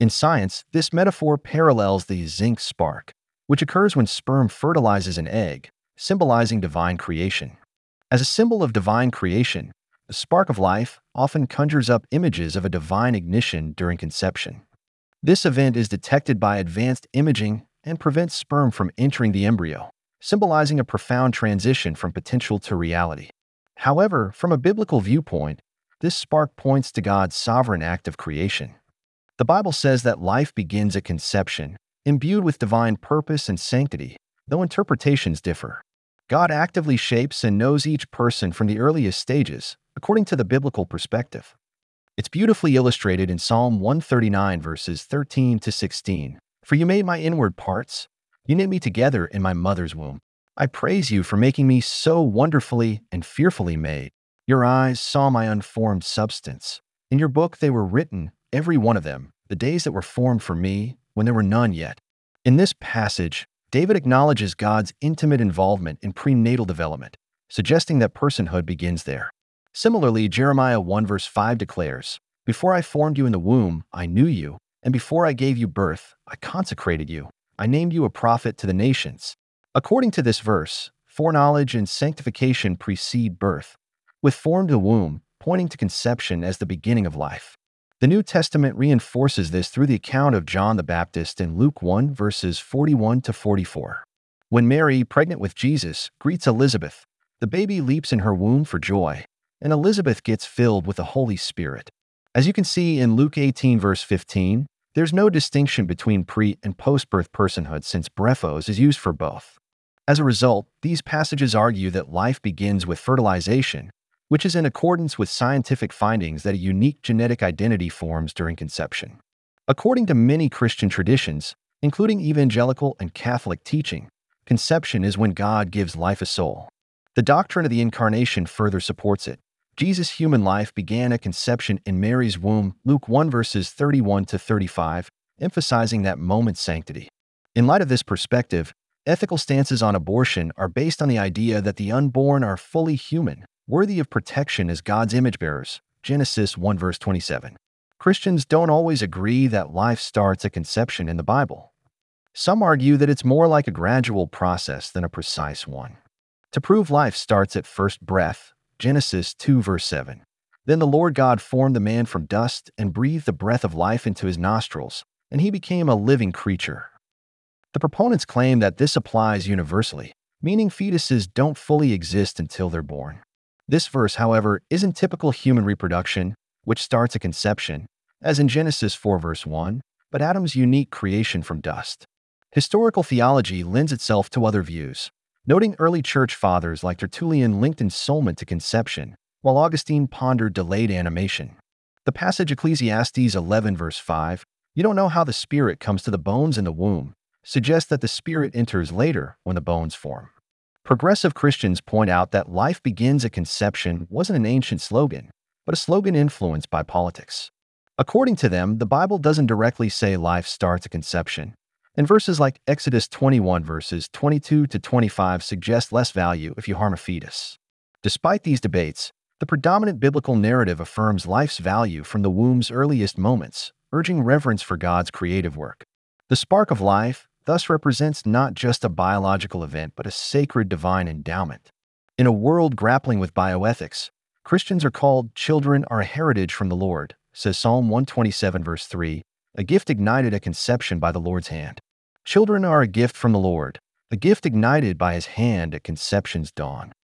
In science, this metaphor parallels the zinc spark, which occurs when sperm fertilizes an egg, symbolizing divine creation. As a symbol of divine creation, the spark of life often conjures up images of a divine ignition during conception. This event is detected by advanced imaging and prevents sperm from entering the embryo, symbolizing a profound transition from potential to reality. However, from a biblical viewpoint, this spark points to God's sovereign act of creation. The Bible says that life begins at conception, imbued with divine purpose and sanctity, though interpretations differ. God actively shapes and knows each person from the earliest stages, according to the biblical perspective. It's beautifully illustrated in Psalm 139 verses 13 to 16. For you made my inward parts, you knit me together in my mother's womb. I praise you for making me so wonderfully and fearfully made. Your eyes saw my unformed substance. In your book they were written, every one of them, the days that were formed for me, when there were none yet. In this passage, David acknowledges God's intimate involvement in prenatal development, suggesting that personhood begins there. Similarly, Jeremiah 1 verse 5 declares, Before I formed you in the womb, I knew you, and before I gave you birth, I consecrated you. I named you a prophet to the nations. According to this verse, foreknowledge and sanctification precede birth, with formed in the womb pointing to conception as the beginning of life. The New Testament reinforces this through the account of John the Baptist in Luke 1 verses 41 to 44. When Mary, pregnant with Jesus, greets Elizabeth, the baby leaps in her womb for joy, and Elizabeth gets filled with the Holy Spirit. As you can see in Luke 18 verse 15, there's no distinction between pre- and post-birth personhood since brephos is used for both. As a result, these passages argue that life begins with fertilization, which is in accordance with scientific findings that a unique genetic identity forms during conception. According to many Christian traditions, including evangelical and Catholic teaching, conception is when God gives life a soul. The doctrine of the Incarnation further supports it. Jesus' human life began at conception in Mary's womb, Luke 1 verses 31 to 35, emphasizing that moment's sanctity. In light of this perspective, ethical stances on abortion are based on the idea that the unborn are fully human, worthy of protection as God's image bearers, Genesis 1 verse 27. Christians don't always agree that life starts at conception in the Bible. Some argue that it's more like a gradual process than a precise one. To prove life starts at first breath, Genesis 2 verse 7. Then the Lord God formed the man from dust and breathed the breath of life into his nostrils, and he became a living creature. The proponents claim that this applies universally, meaning fetuses don't fully exist until they're born. This verse, however, isn't typical human reproduction, which starts at conception, as in Genesis 4 verse 1, but Adam's unique creation from dust. Historical theology lends itself to other views, noting early church fathers like Tertullian linked ensoulment to conception, while Augustine pondered delayed animation. The passage Ecclesiastes 11 verse 5, you don't know how the spirit comes to the bones in the womb, suggests that the spirit enters later when the bones form. Progressive Christians point out that life begins at conception wasn't an ancient slogan, but a slogan influenced by politics. According to them, the Bible doesn't directly say life starts at conception, and verses like Exodus 21 verses 22 to 25 suggest less value if you harm a fetus. Despite these debates, the predominant biblical narrative affirms life's value from the womb's earliest moments, urging reverence for God's creative work. The spark of life thus represents not just a biological event but a sacred divine endowment. In a world grappling with bioethics, Christians are called children are a heritage from the Lord, says Psalm 127 verse 3, a gift ignited at conception by the Lord's hand. Children are a gift from the Lord, a gift ignited by his hand at conception's dawn.